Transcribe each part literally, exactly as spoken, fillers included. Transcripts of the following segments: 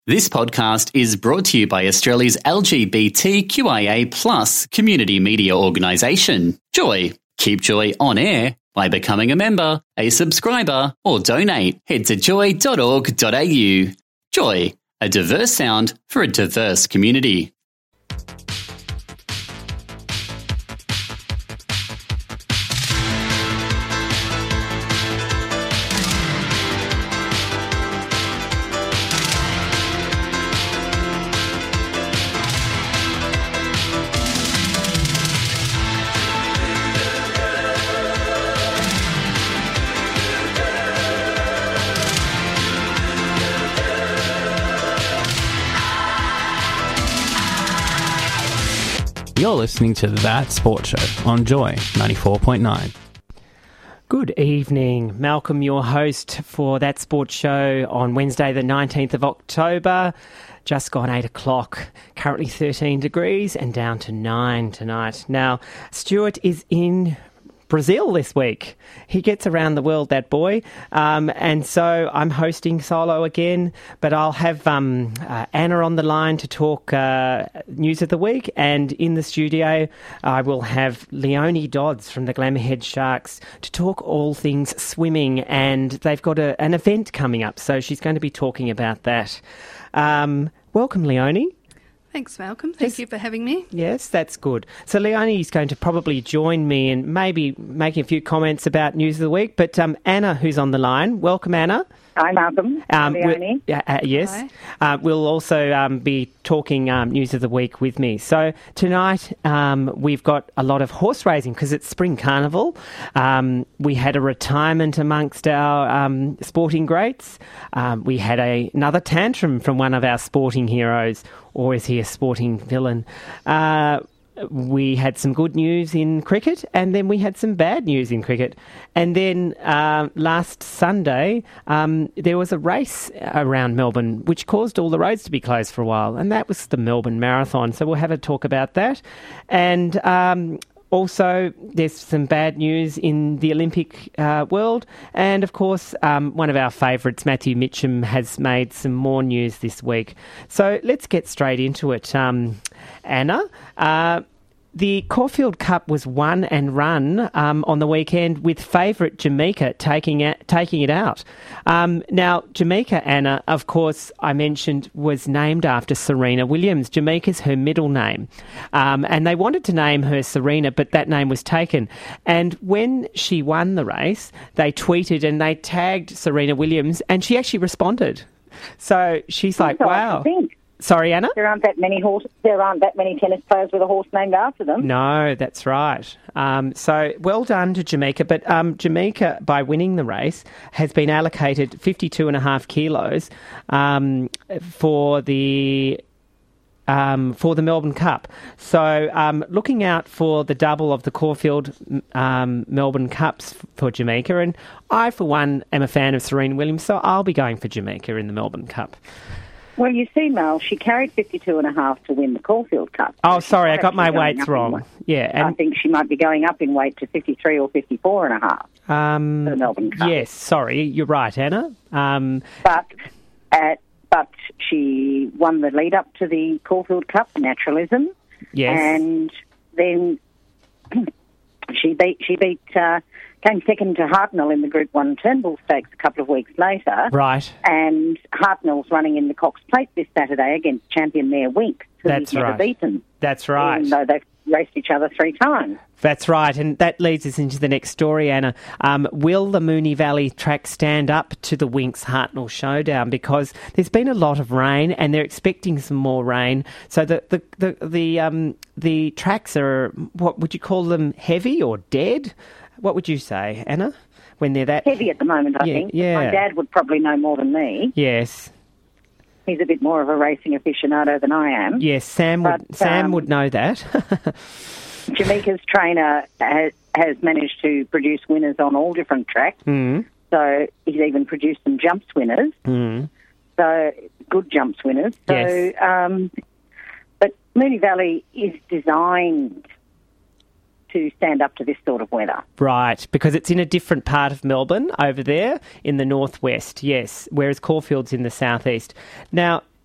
This podcast is brought to you by Australia's L G B T Q I A plus community media organisation, Joy. Keep Joy on air by becoming a member, a subscriber, or donate. Head to joy dot org dot a u. Joy, a diverse sound for a diverse community. You're listening to That Sports Show on Joy ninety-four point nine. Good evening. Malcolm, your host for That Sports Show on Wednesday the nineteenth of October. Just gone eight o'clock, currently thirteen degrees and down to nine tonight. Now, Stuart is in Brazil this week. He gets around the world, that boy. Um, and so I'm hosting solo again, but I'll have um, uh, Anna on the line to talk uh, news of the week. And in the studio, I will have Leonie Dodds from the Glamourhead Sharks to talk all things swimming. And they've got a, an event coming up, so she's going to be talking about that. Um, welcome, Leonie. Thanks, Malcolm. Thank yes. you for having me. Yes, that's good. So Leonie is going to probably join me and maybe making a few comments about news of the week. But um, Anna, who's on the line, welcome, Anna. Hi, Malcolm. Um, Leonie. Uh, uh, yes. Uh, we'll also um, be talking um, news of the week with me. So tonight um, we've got a lot of horse racing because it's Spring Carnival. Um, we had a retirement amongst our um, sporting greats. Um, we had a, another tantrum from one of our sporting heroes, or is he a sporting villain? Uh, we had some good news in cricket, and then we had some bad news in cricket. And then uh, last Sunday, um, there was a race around Melbourne, which caused all the roads to be closed for a while, and that was the Melbourne Marathon. So we'll have a talk about that. And um, also, there's some bad news in the Olympic uh, world. And, of course, um, one of our favourites, Matthew Mitchum, has made some more news this week. So let's get straight into it. Um, Anna, uh, the Caulfield Cup was won and run um, on the weekend with favourite Jamaica taking it, taking it out. Um, now, Jamaica, Anna, of course, I mentioned, was named after Serena Williams. Jamaica's her middle name. Um, and they wanted to name her Serena, but that name was taken. And when she won the race, they tweeted and they tagged Serena Williams, and she actually responded. So she's like, so wow. I think. Sorry, Anna? There aren't that many horse. There aren't that many tennis players with a horse named after them. No, that's right. Um, so well done to Jamaica. But um, Jamaica, by winning the race, has been allocated fifty-two and a half kilos um, for the um, for the Melbourne Cup. So um, looking out for the double of the Caulfield um, Melbourne Cups for Jamaica. And I, for one, am a fan of Serena Williams, so I'll be going for Jamaica in the Melbourne Cup. Well, you see, Mel, she carried fifty-two and a half to win the Caulfield Cup. Oh, so sorry, I got my weights wrong. Weight. Yeah, and I think she might be going up in weight to fifty-three or fifty-four and a half um, for the Melbourne Cup. Yes, sorry, you're right, Anna. Um, but at, but she won the lead up to the Caulfield Cup, naturalism. Yes, and then she beat she beat. Uh, Came second to Hartnell in the Group one Turnbull Stakes a couple of weeks later. Right. And Hartnell's running in the Cox Plate this Saturday against champion Mare Wink, who That's he's never right. beaten. That's right. Even though they've raced each other three times. That's right, and that leads us into the next story, Anna. Um, will the Moonee Valley track stand up to the Winx Hartnell showdown? Because there's been a lot of rain, and they're expecting some more rain. So the the the the, um, the tracks are, what would you call them, heavy or dead? What would you say, Anna, when they're that... Heavy at the moment, I yeah, think. Yeah. My dad would probably know more than me. Yes. He's a bit more of a racing aficionado than I am. Yes, Sam would, but, Sam um, would know that. Jamaica's trainer has, has managed to produce winners on all different tracks. Mm. So he's even produced some jumps winners. Mm. So good jumps winners. So, Yes. um, but Moonee Valley is designed to stand up to this sort of weather. Right, because it's in a different part of Melbourne over there in the northwest, yes, whereas Caulfield's in the southeast. Now,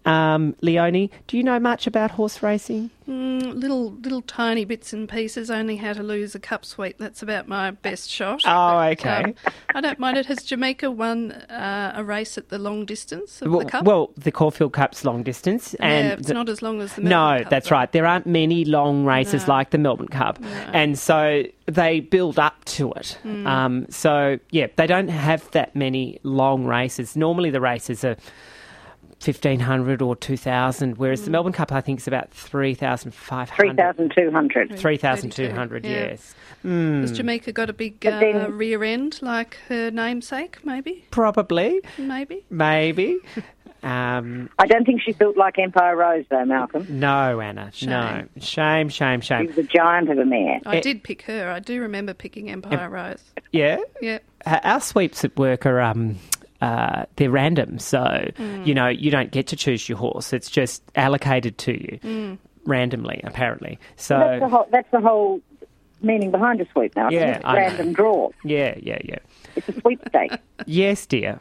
Um, Leonie, do you know much about horse racing? Mm, little, little tiny bits and pieces. Only how to lose a cup sweep. That's about my best shot. Oh, okay. Um, I don't mind it. Has Jamaica won uh, a race at the long distance of Well, the cup? well, the Caulfield Cup's long distance. And yeah, it's the, not as long as the Melbourne No, Cup, that's though. right. There aren't many long races No. like the Melbourne Cup. No. And so they build up to it. Mm. Um, so, yeah, they don't have that many long races. Normally the races are fifteen hundred or two thousand, whereas Mm. the Melbourne Cup, I think, is about three thousand five hundred. three thousand two hundred. three thousand two hundred, Yeah. yes. Mm, Has Jamaica got a big But uh, then- rear end like her namesake, maybe? probably, Maybe? maybe. um, I don't think she's built like Empire Rose, though, Malcolm. no, Anna, no. Shame, shame, She shame. was a giant of a mare. I It- did pick her. I do remember picking Empire Rose. Yeah? Yeah. Uh, Our sweeps at work are um, uh, they're random, so Mm. you know you don't get to choose your horse. It's just allocated to you Mm. randomly, apparently. That's the So whole, that's the whole meaning behind a sweep now. Yeah, It's I know. random draw. yeah, yeah, yeah. It's a sweepstake. Yes, dear.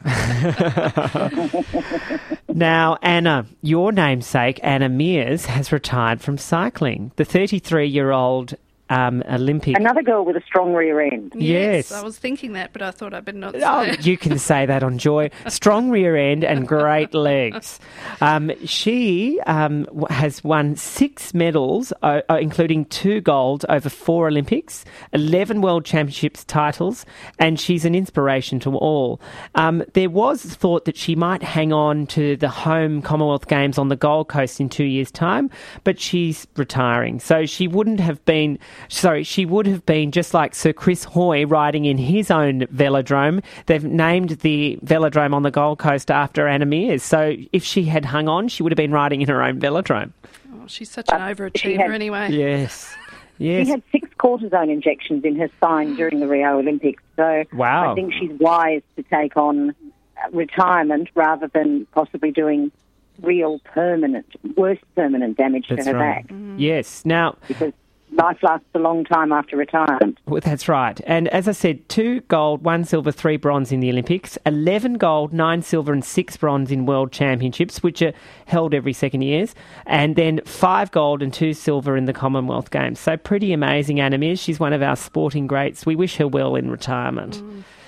Now, Anna, your namesake, Anna Mears, has retired from cycling. The thirty-three-year-old um, Olympic. Another girl with a strong rear end. Yes. I was thinking that, but I thought I better not say Oh, it. you can say that on Joy. Strong rear end and great legs. Um, she um, w- has won six medals, uh, uh, including two gold over four Olympics, eleven World Championships titles, and she's an inspiration to all. Um, there was thought that she might hang on to the home Commonwealth Games on the Gold Coast in two years' time, but she's retiring. So she wouldn't have been... Sorry, she would have been just like Sir Chris Hoy riding in his own velodrome. They've named the velodrome on the Gold Coast after Anna Mears. So if she had hung on, she would have been riding in her own velodrome. Oh, she's such an overachiever had- anyway. Yes. She Yes. had six cortisone injections in her spine during the Rio Olympics. So Wow. I think she's wise to take on uh, retirement rather than possibly doing real permanent, worse permanent damage That's to her right. back. Yes. Now, Because life lasts a long time after retirement. well, that's right. And as I said, two gold, one silver, three bronze in the Olympics, eleven gold, nine silver and six bronze in World Championships, which are held every second years, and then five gold and two silver in the Commonwealth Games. So pretty amazing, Anna Mears. She's one of our sporting greats. We wish her well in retirement.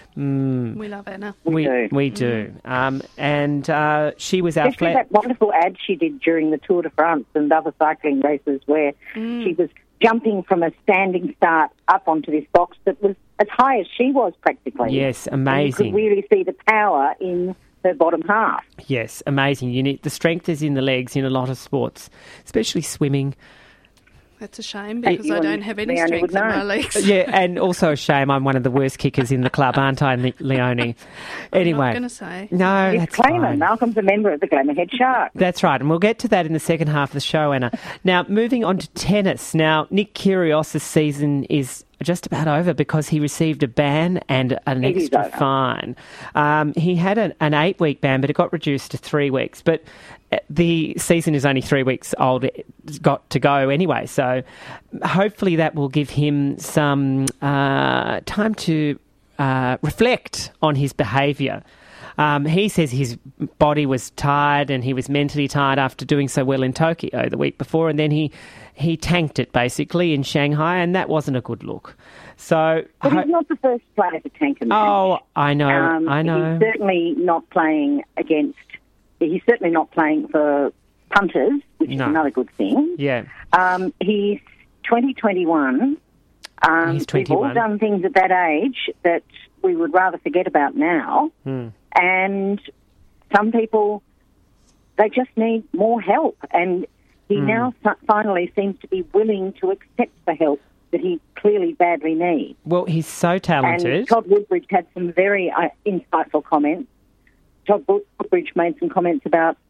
We love Anna. We do. we do. Um, and uh, she was our Especially flat. that wonderful ad she did during the Tour de France and other cycling races where she was jumping from a standing start up onto this box that was as high as she was practically. Yes, And you amazing. could really see the power in her bottom half. Yes, amazing. You need the strength is in the legs in a lot of sports, especially swimming. That's a shame because you I and don't have any Leonie strength would in my know. legs. Yeah, and also a shame. I'm one of the worst kickers in the club, aren't I, Le- Leonie? Anyway, I'm not going to say. no, that's Disclaimer, fine. Malcolm's a member of the Glamourhead Sharks. That's right, and we'll get to that in the second half of the show, Anna. Now, moving on to tennis. Now, Nick Kyrgios' season is just about over because he received a ban and an It is extra over. fine. Um, he had an, an eight-week ban, but it got reduced to three weeks. But uh, the season is only three weeks old, it's got to go anyway. So hopefully that will give him some uh, time to uh, reflect on his behaviour. Um, he says his body was tired and he was mentally tired after doing so well in Tokyo the week before, and then he, he tanked it basically in Shanghai, and that wasn't a good look. So, But I he's not the first player to tank a match. oh, I know, Um, I know. He's certainly not playing against... He's certainly not playing for punters, which No. is another good thing. Yeah, Um, he's twenty twenty-one. Um, He's We've all twenty-one. done things at that age that we would rather forget about now. Hmm. And some people, they just need more help. And he Hmm. now fi- finally seems to be willing to accept the help that he clearly badly needs. Well, he's so talented. And Todd Woodbridge had some very uh, insightful comments. Todd Woodbridge made some comments about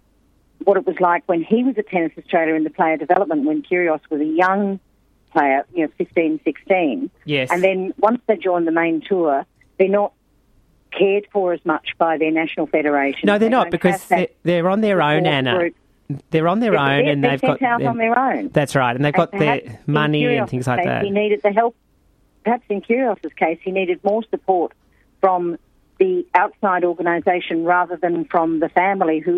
what it was like when he was at Tennis Australia in the player development, when Kyrgios was a young player, you know, fifteen, sixteen. Yes. And then once they join the main tour, they're not cared for as much by their national federation. No, they're They not don't because have that they're, they're on their own, support Anna. group. They're on their They're- own, they're- and they're they've sent got out their, on their own. That's right, and they've got And their perhaps money in and things like Kyrgios' that. case, He needed the help. Perhaps in Kyrgios' case, he needed more support from the outside organisation rather than from the family, who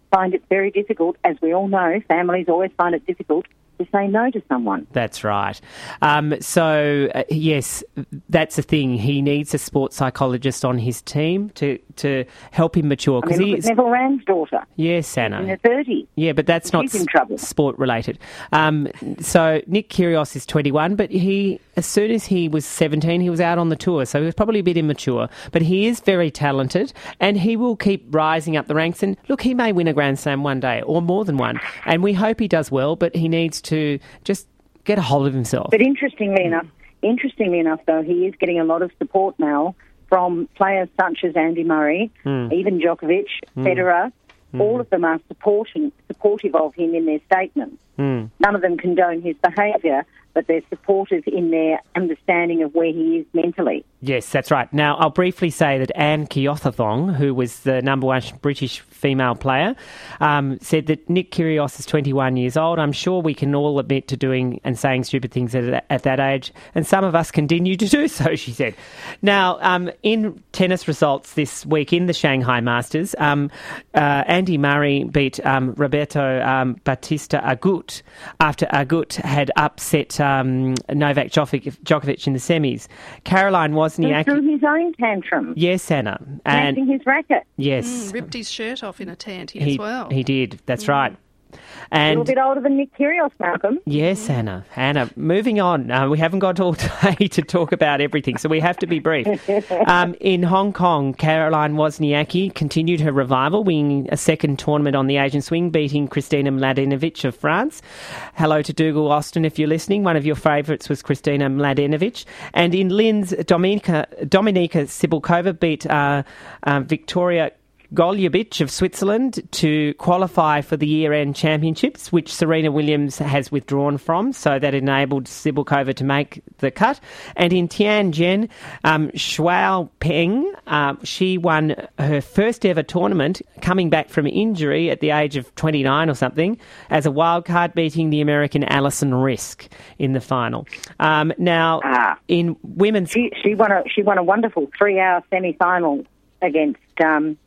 find it very difficult, as we all know, families always find it difficult to say no to someone. That's right. Um, so, uh, yes, that's the thing. He needs a sports psychologist on his team to, to help him mature. I mean, look he at Neville Rand's daughter. Yes, Anna. In her thirties. Yeah, but that's not She's in trouble. sport-related. Um, so Nick Kyrgios is twenty-one, but he, as soon as he was seventeen, he was out on the tour, so he was probably a bit immature. But he is very talented, and he will keep rising up the ranks. And, look, he may win a Grand Slam one day, or more than one. And we hope he does well, but he needs to just get a hold of himself. But interestingly enough, interestingly enough, though, he is getting a lot of support now from players such as Andy Murray, mm. even Djokovic, mm. Federer. Mm. All of them are supporting, supportive of him in their statements. Mm. None of them condone his behaviour, but they're supportive in their understanding of where he is mentally. Yes, that's right. Now, I'll briefly say that Anne Keothathong, who was the number one British female player, um, said that Nick Kyrgios is twenty-one years old. I'm sure we can all admit to doing and saying stupid things at, at that age, and some of us continue to do so, she said. Now, um, in tennis results this week in the Shanghai Masters, um, uh, Andy Murray beat um, Roberto um, Bautista Agut after Agut had upset um, Novak Djokovic in the semis. Caroline Wozniacki... He threw his own tantrum. Yes, Anna. And smashing his racket. Yes. Mm, ripped his shirt off in a tanty he, as well. He did, that's mm. right. And a little bit older than Nick Kyrgios, Malcolm. Yes, Anna. Anna, moving on. Uh, we haven't got all day to talk about everything, so we have to be brief. um, in Hong Kong, Caroline Wozniacki continued her revival, winning a second tournament on the Asian swing, beating Kristina Mladenovic of France. Hello to Dougal Austin if you're listening. One of your favourites was Kristina Mladenovic. And in Linz, Dominika, Dominika Sibylkova beat uh, uh, Victoria Golubich of Switzerland to qualify for the year-end championships, which Serena Williams has withdrawn from, so that enabled Sibylkova to make the cut. And in Tianjin, um, Shuao Peng, uh, she won her first ever tournament, coming back from injury at the age of twenty-nine or something, as a wildcard, beating the American Alison Risk in the final. Um, now, ah, in women's... She, she, won a, she won a wonderful three-hour semi-final against... Um,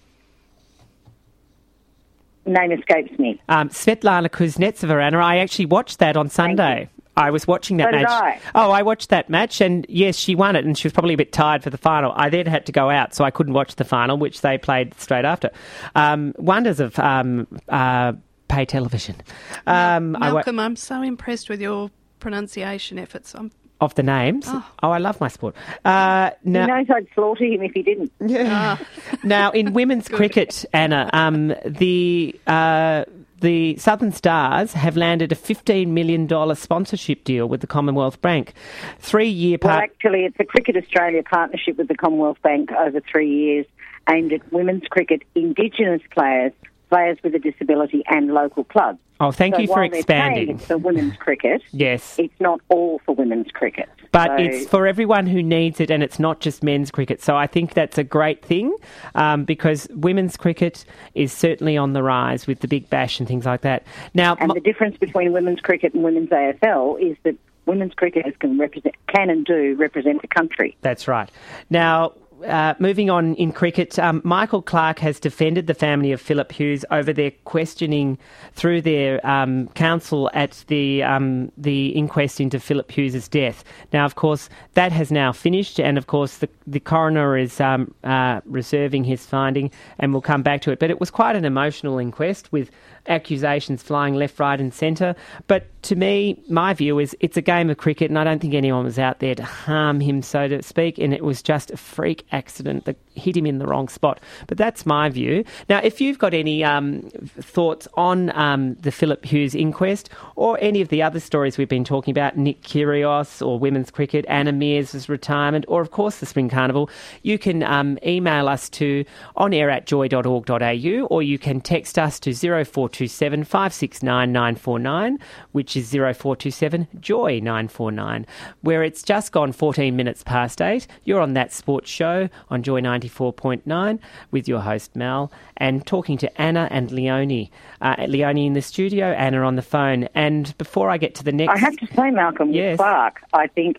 name escapes me. Um, Svetlana Kuznetsova, Anna. I actually watched that on Sunday. I was watching that so match. Did I. Oh, I watched that match, and yes, she won it, and she was probably a bit tired for the final. I then had to go out, so I couldn't watch the final, which they played straight after. Um, wonders of um, uh, pay television. Um, Malcolm, I wa- I'm so impressed with your pronunciation efforts. I'm Of the names? Oh. oh, I love my sport. Uh, now, he knows I'd slaughter him if he didn't. Yeah. Now, in women's cricket, Anna, um, the uh, the Southern Stars have landed a fifteen million dollars sponsorship deal with the Commonwealth Bank. Three-year Well, part- actually, it's a Cricket Australia partnership with the Commonwealth Bank over three years aimed at women's cricket, Indigenous players, players with a disability and local clubs. Oh, thank so you for while expanding. They're saying it's for women's cricket. Yes. It's not all for women's cricket. But so, it's for everyone who needs it, and it's not just men's cricket. So I think that's a great thing um, because women's cricket is certainly on the rise with the Big Bash and things like that. Now, and the difference between women's cricket and women's A F L is that women's cricketers can represent, can and do represent the country. That's right. Now, Uh, moving on in cricket, um, Michael Clarke has defended the family of Philip Hughes over their questioning through their um, counsel at the um, the inquest into Philip Hughes' death. Now, of course, that has now finished, and of course, the, the coroner is um, uh, reserving his finding, and we'll come back to it. But it was quite an emotional inquest with accusations flying left, right and centre. But to me, my view is it's a game of cricket, and I don't think anyone was out there to harm him, so to speak, and it was just a freak accident that hit him in the wrong spot. But that's my view. Now, if you've got any um, thoughts on um, the Philip Hughes inquest or any of the other stories we've been talking about, Nick Kyrgios or women's cricket, Anna Meares' retirement, or of course the Spring Carnival, you can um, email us to onair at joy dot org dot a u, or you can text us to zero four two seven five six nine nine four nine, which is zero four two seven joy nine four nine, where it's just gone fourteen minutes past eight. You're on That Sports Show on Joy ninety-four point nine with your host Mel, and talking to Anna and Leonie. Uh, Leonie in the studio, Anna on the phone. And before I get to the next... I have to say, Malcolm, yes. with Clarke, I think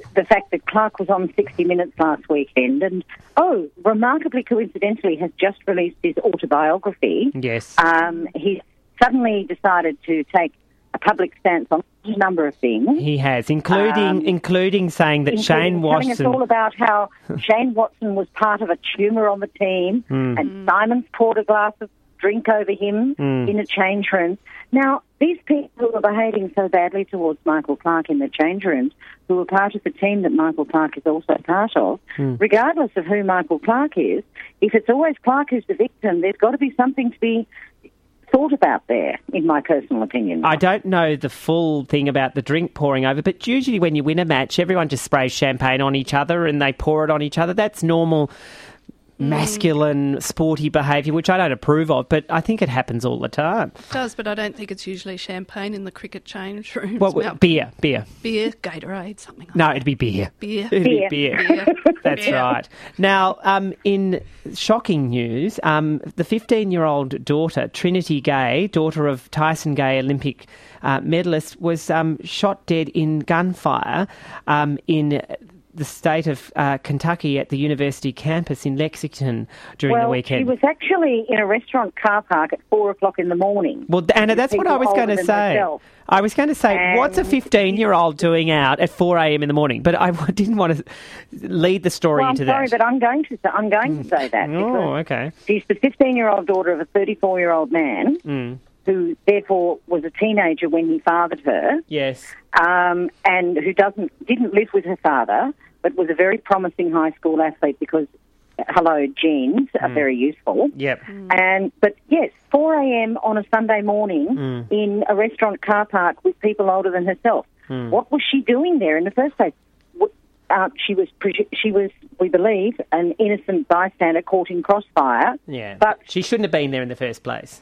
the fact that Clark was on sixty minutes last weekend and, oh, remarkably coincidentally, has just released his autobiography. Yes. Um, he's suddenly decided to take a public stance on a number of things. He has, including Um, including saying that Shane telling us Watson... all about how Shane Watson was part of a tumour on the team Mm. and Simon's poured a glass of drink over him Mm. in a change room. Now, these people who are behaving so badly towards Michael Clark in the change rooms, who are part of the team that Michael Clark is also part of, Mm. regardless of who Michael Clark is, if it's always Clark who's the victim, there's got to be something to be thought about there, in my personal opinion. I don't know the full thing about the drink pouring over, but usually when you win a match, everyone just sprays champagne on each other and they pour it on each other. That's normal masculine, sporty behaviour, which I don't approve of, but I think it happens all the time. It does, but I don't think it's usually champagne in the cricket change rooms. Well, Well, beer, beer. beer, Gatorade, something like No, that. it'd be beer. Beer. It'd Beer. be beer. Beer. That's Beer. right. Now, um, in shocking news, um, the fifteen-year-old daughter, Trinity Gay, daughter of Tyson Gay, Olympic uh, medalist, was um, shot dead in gunfire um, in the state of uh, Kentucky at the university campus in Lexington during well, the weekend. she was actually in a restaurant car park at four o'clock in the morning. Well, Anna, that's what I People was going older to than say. herself. I was going to say, And what's a fifteen-year-old doing out at four a.m. in the morning? But I didn't want to lead the story Well, I'm into sorry, that. but I'm going to say, I'm going to say that. Oh, because okay. She's the fifteen-year-old daughter of a thirty-four-year-old man Mm. who, therefore, was a teenager when he fathered her, Yes. um, and who doesn't didn't live with her father, but was a very promising high school athlete because, hello, genes are very useful. Yep. And but yes, four a.m. on a Sunday morning Mm. in a restaurant car park with people older than herself. Mm. What was she doing there in the first place? What- Uh, she was, pre- she was, we believe, an innocent bystander caught in crossfire. Yeah. But she shouldn't have been there in the first place.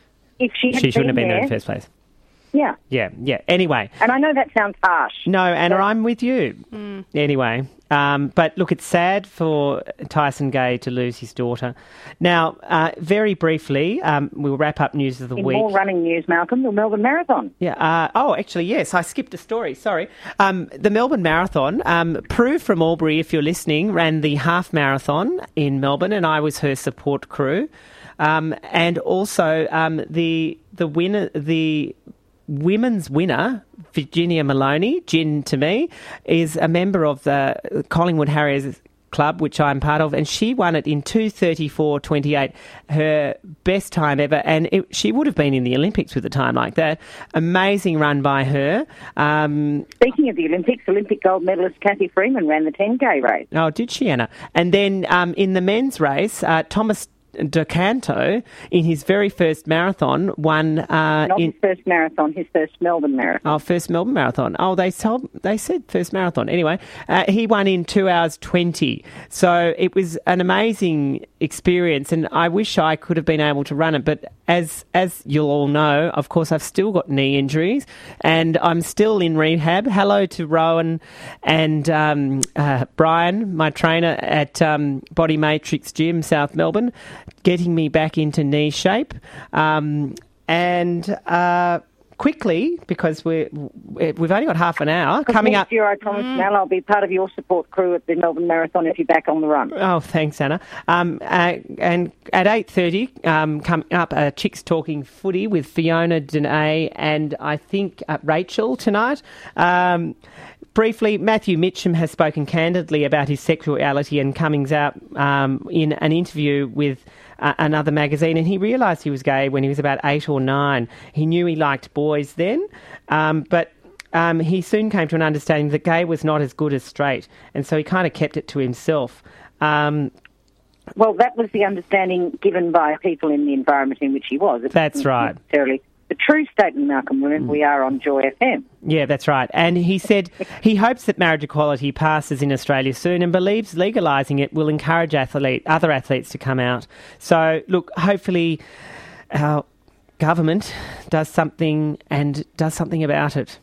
if she had She shouldn't have been there there, in the first place. yeah. Yeah, yeah. Anyway. And I know that sounds harsh. No, Anna, But- I'm with you. Anyway, um, but look, it's sad for Tyson Gay to lose his daughter. Now, uh, very briefly, um, we'll wrap up news of the In week. more running news, Malcolm, the Melbourne Marathon. Yeah. Uh, oh, actually, yes. I skipped a story. Sorry. Um, the Melbourne Marathon. Um, Prue from Albury, if you're listening, ran the half marathon in Melbourne, and I was her support crew. Um, and also um, the the winner, the women's winner, Virginia Maloney, Gin to me, is a member of the Collingwood Harriers Club, which I'm part of, and she won it in two thirty-four twenty-eight, her best time ever, and it, she would have been in the Olympics with a time like that. Amazing run by her. Um, Speaking of the Olympics, Olympic gold medalist Kathy Freeman ran the ten K race. oh, did she, Anna? And then um, in the men's race, uh, Thomas DeCanto, in his very first marathon, won uh, Not in his first marathon, his first Melbourne marathon. Oh, first Melbourne Marathon. Oh, they told, they said first marathon. Anyway, uh, he won in two hours twenty. So it was an amazing experience, and I wish I could have been able to run it. But as as you'll all know, of course, I've still got knee injuries, and I'm still in rehab. Hello to Rowan and um, uh, Brian, my trainer at um, Body Matrix Gym, South Melbourne, getting me back into knee shape. Um, and uh, quickly, because we're, we've only got half an hour, coming Next up... year, I promise, Mel, I'll be part of your support crew at the Melbourne Marathon if you're back on the run. Oh, thanks, Anna. Um, uh, and at eight thirty, um, coming up, uh, Chicks Talking Footy with Fiona, Danae, and I think uh, Rachel tonight. Um, briefly, Matthew Mitchum has spoken candidly about his sexuality and comings out um, in an interview with uh, another magazine, and he realised he was gay when he was about eight or nine. He knew he liked boys then, um, but um, he soon came to an understanding that gay was not as good as straight, and so he kind of kept it to himself. Um, Well, that was the understanding given by people in the environment in which he was. It That's wasn't right. necessarily the true statement, Malcolm. Remember, we are on Joy F M. Yeah, that's right. And he said he hopes that marriage equality passes in Australia soon and believes legalising it will encourage athlete, other athletes to come out. So, look, hopefully our government does something and does something about it.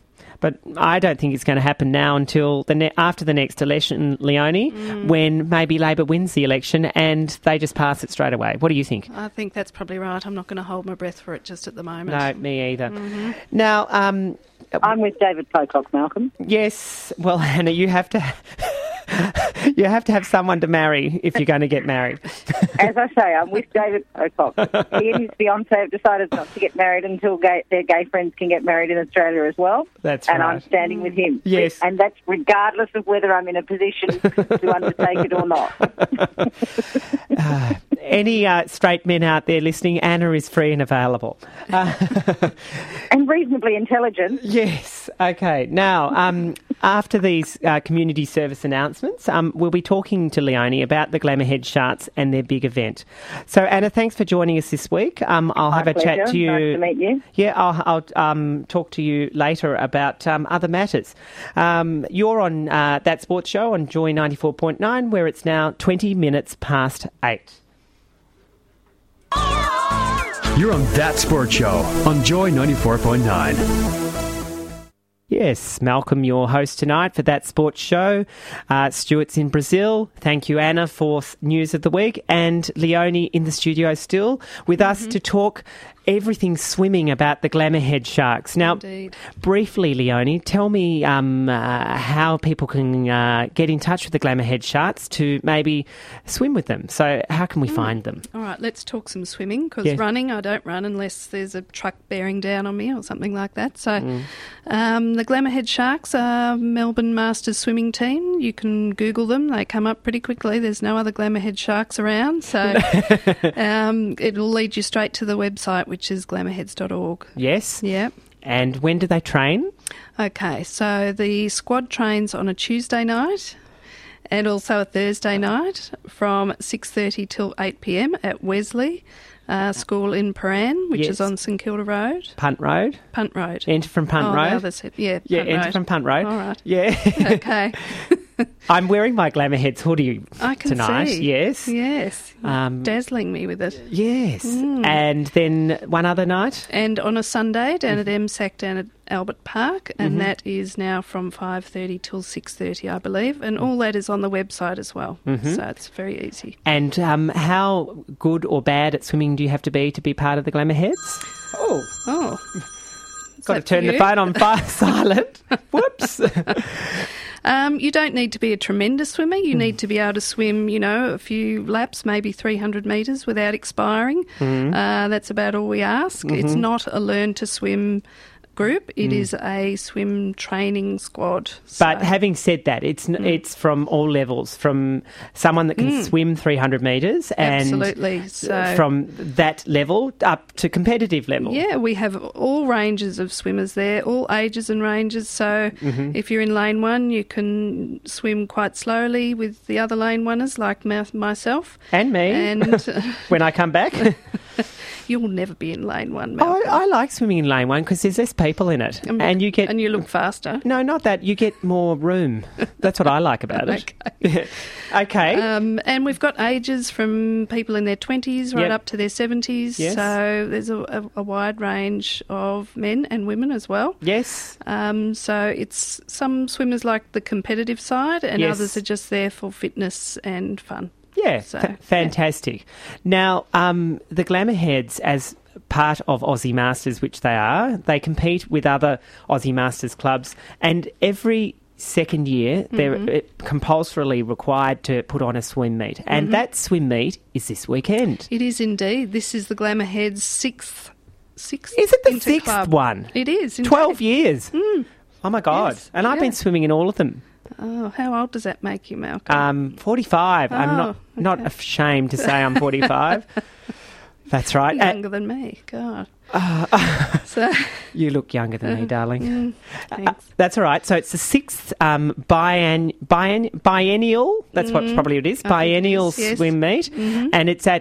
But I don't think it's going to happen now until the ne- after the next election, Leonie, mm. when maybe Labor wins the election and they just pass it straight away. What do you think? I think that's probably right. I'm not going to hold my breath for it just at the moment. No, me either. Mm-hmm. Now, um, I'm with David Pocock, Malcolm. Yes. Well, Hannah, you have to... You have to have someone to marry if you're going to get married. As I say, I'm with David Pocock. He and his fiancée have decided not to get married until gay, their gay friends can get married in Australia as well. That's and right. I'm standing with him. Yes. And that's regardless of whether I'm in a position to undertake it or not. uh, any uh, straight men out there listening, Anna is free and available. Uh, and reasonably intelligent. Yes. Okay. Now, um, after these uh, community service announcements, um, we'll be talking to Leonie about the Glamourhead Sharks and their big event. So, Anna, thanks for joining us this week. Um, I'll My have a pleasure. chat to you. Nice to meet you. Yeah, I'll, I'll um, talk to you later about um, other matters. Um, you're on uh, That Sports Show on Joy ninety-four point nine, where it's now twenty minutes past eight. You're on That Sports Show on Joy ninety-four point nine. Yes, Malcolm, your host tonight for That Sports Show. Uh, Stuart's in Brazil. Thank you, Anna, for News of the Week. And Leonie in the studio still with mm-hmm. us to talk everything swimming about the Glamourhead Sharks. Now, Indeed. Briefly, Leonie, tell me um, uh, how people can uh, get in touch with the Glamourhead Sharks to maybe swim with them. So how can we mm. find them? All right, let's talk some swimming, because yeah. running, I don't run unless there's a truck bearing down on me or something like that. So mm. um, the Glamourhead Sharks are Melbourne Masters swimming team. You can Google them. They come up pretty quickly. There's no other Glamourhead Sharks around. So um, it'll lead you straight to the website, which is glamourheads dot org. Yes. Yeah. And when do they train? Okay, so the squad trains on a Tuesday night and also a Thursday night from six thirty till eight p.m. at Wesley uh, School in Paran, which yes. is on St Kilda Road. Punt Road? Punt Road. Enter from Punt oh, Road? The other set. Yeah, yeah, Punt enter Road. from Punt Road. All right. Yeah. Okay. I'm wearing my Glamourheads hoodie I can tonight. see. Yes. Yes. Um, dazzling me with it. Yes. Mm. And then one other night? And on a Sunday down at M SAC down at Albert Park, and mm-hmm. that is now from five thirty till six thirty, I believe, and all that is on the website as well, mm-hmm. so it's very easy. And um, how good or bad at swimming do you have to be to be part of the Glamourheads? Oh. Oh. Got to turn the phone on fire silent. Whoops. Um, you don't need to be a tremendous swimmer. You mm. need to be able to swim, you know, a few laps, maybe three hundred metres without expiring. Mm. Uh, that's about all we ask. Mm-hmm. It's not a learn to swim group. It mm. is a swim training squad. So. But having said that, it's mm. it's from all levels, from someone that can mm. swim three hundred metres and absolutely. So, from that level up to competitive level. Yeah, we have all ranges of swimmers there, all ages and ranges. So mm-hmm. if you're in lane one, you can swim quite slowly with the other lane oneers like my, myself. And me. And when I come back. You'll never be in lane one, Malcolm. Oh, I like swimming in lane one because there's less people in it, um, and you get and you look faster. No, not that. You get more room. That's what I like about it. Okay. okay. Um, and we've got ages from people in their twenties right yep. up to their seventies. Yes. So there's a, a, a wide range of men and women as well. Yes. Um, so it's some swimmers like the competitive side, and yes. others are just there for fitness and fun. Yeah, so, f- fantastic. Yeah. Now, um, the Glamourheads, as part of Aussie Masters, which they are, they compete with other Aussie Masters clubs, and every second year mm-hmm. they're compulsorily required to put on a swim meet, and mm-hmm. that swim meet is this weekend. It is indeed. This is the Glamourheads' sixth, sixth. Is it the Interclub. sixth one? It is. Indeed. Twelve years. Mm. Oh my God! Yes. And I've yeah. been swimming in all of them. Oh, how old does that make you, Malcolm? Um, forty-five. Oh, I'm not okay. not ashamed to say I'm forty-five. That's right. Younger uh, than me, God. Uh, so, you look younger than me, darling. Mm, thanks. Uh, that's all right. So it's the sixth um, bien, bien, biennial, that's mm, what probably it is, biennial it is, yes. swim meet, mm-hmm. and it's at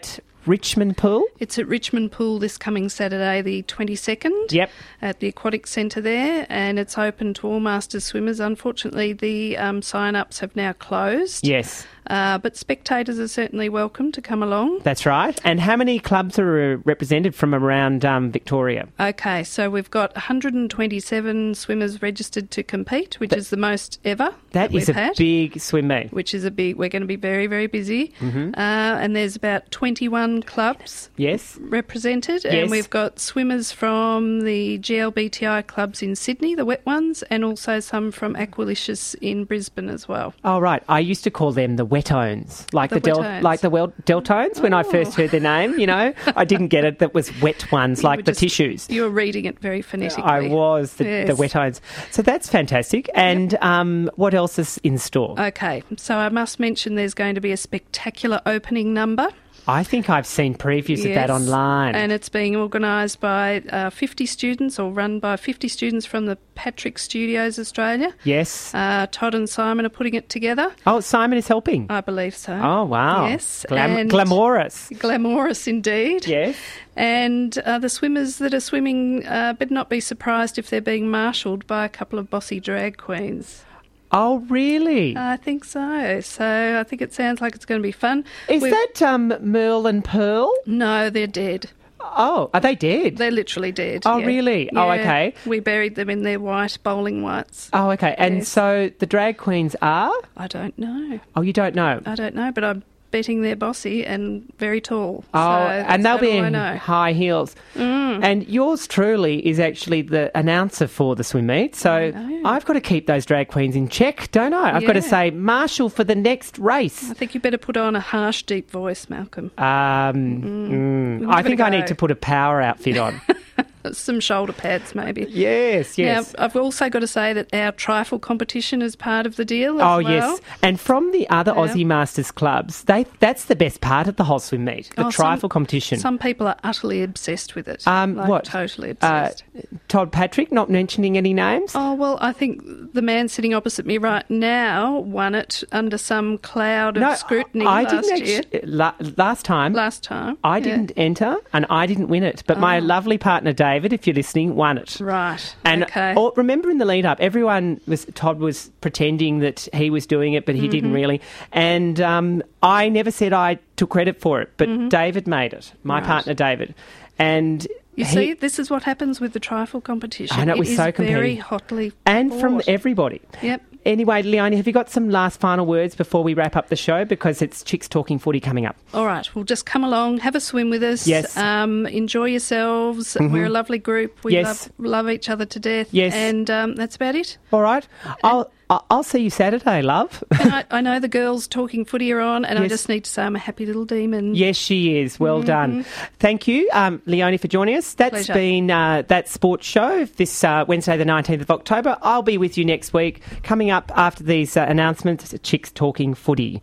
Richmond Pool? It's at Richmond Pool this coming Saturday, the twenty-second. Yep. At the Aquatic Centre there, and it's open to all Masters swimmers. Unfortunately, the um, sign-ups have now closed. Yes. Uh, but spectators are certainly welcome to come along. That's right. And how many clubs are represented from around um, Victoria? Okay, so we've got one hundred twenty-seven swimmers registered to compete, which That- is the most ever That that is we've a had. big swim meet. Which is a big. We're going to be very, very busy. Mm-hmm. Uh, and there's about twenty-one clubs Yes. represented, Yes. and we've got swimmers from the G L B T I clubs in Sydney, the wet ones, and also some from Aqualicious in Brisbane as well. Oh, right. I used to call them the Wetones, like the, The del- Wetones. like the wel- Deltones when I first heard their name, you know. I didn't get it. That was wet ones, You like were the just- tissues. You were reading it very phonetically. I was, the, Yes. the Wetones. So that's fantastic. And um, what else is in store? Okay, so I must mention there's going to be a spectacular opening number. I think I've seen previews of that Yes, online. And it's being organised by uh, fifty students, or run by fifty students from the Patrick Studios Australia. yes. Uh, Todd and Simon are putting it together. oh, Simon is helping. I believe so. oh, wow. Yes. Glam- and glamorous. Glamorous indeed. Yes. And uh, the swimmers that are swimming uh, better not be surprised if they're being marshalled by a couple of bossy drag queens. Oh, really? I think so. So I think it sounds like it's going to be fun. is We've- that um, Merle and Pearl? No, they're dead. Oh, are they dead? They're literally dead. Oh, yeah. really? Oh, Yeah. okay. We buried them in their white bowling whites. Oh, okay. And Yes. so the drag queens are? I don't know. Oh, you don't know? I don't know, but I'm betting they're bossy and very tall. Oh, so and they'll that's be all I in know. high heels. Mm. And yours truly is actually the announcer for the swim meet. So know. I've got to keep those drag queens in check, don't I? I've got to Yeah. say, Marshall for the next race. I think you better put on a harsh, deep voice, Malcolm. Um, mm, We'll I give it think a I go. need to put a power outfit on. Some shoulder pads, maybe. yes, yes. Now, I've also got to say that our trifle competition is part of the deal as Oh well. yes, and from the other Yeah. Aussie Masters clubs, they—that's the best part of the whole swim meet, the Oh, trifle some- competition. Some people are utterly obsessed with it. Um, like, what? Totally Uh, obsessed. Todd Patrick, not mentioning any names. Oh, well, I think the man sitting opposite me right now won it under some cloud of scrutiny I last didn't year. actu- la- last time. Last time. I yeah. didn't enter and I didn't win it, but my Oh. lovely partner David, if you're listening, won it. Right. And okay. or, remember in the lead up, everyone was Todd was pretending that he was doing it, but he didn't Mm-hmm. really. And um, I never said I took credit for it, but David made it. My Mm-hmm. Right. partner David, and You he- see, this is what happens with the trifle competition. I know, it was is so very competitive. hotly and from fought. everybody. Yep. Anyway, Leonie, have you got some last final words before we wrap up the show? Because it's Chicks Talking Footy coming up. All right, well, just come along, have a swim with us. Yes. Um, enjoy yourselves. We're a lovely group. We Yes. love, love each other to death. Yes. And um, that's about it. All right. I'll I'll- I'll see you Saturday, love. And I, I know the girls talking footy are on, and I Yes. just need to say I'm a happy little demon. Yes, she is. Well done. Thank you, um, Leonie, for joining us. That's Pleasure. been uh, that sports show this uh, Wednesday, the nineteenth of October. I'll be with you next week. Coming up after these uh, announcements, Chicks Talking Footy.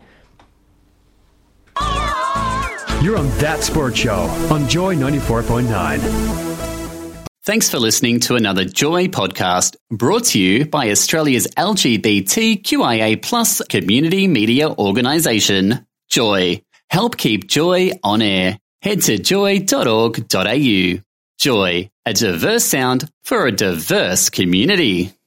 You're on That Sports Show on Joy ninety-four point nine. Thanks for listening to another Joy podcast brought to you by Australia's L G B T Q I A plus community media organisation, Joy. Help keep Joy on air. Head to joy dot org dot a u. Joy, a diverse sound for a diverse community.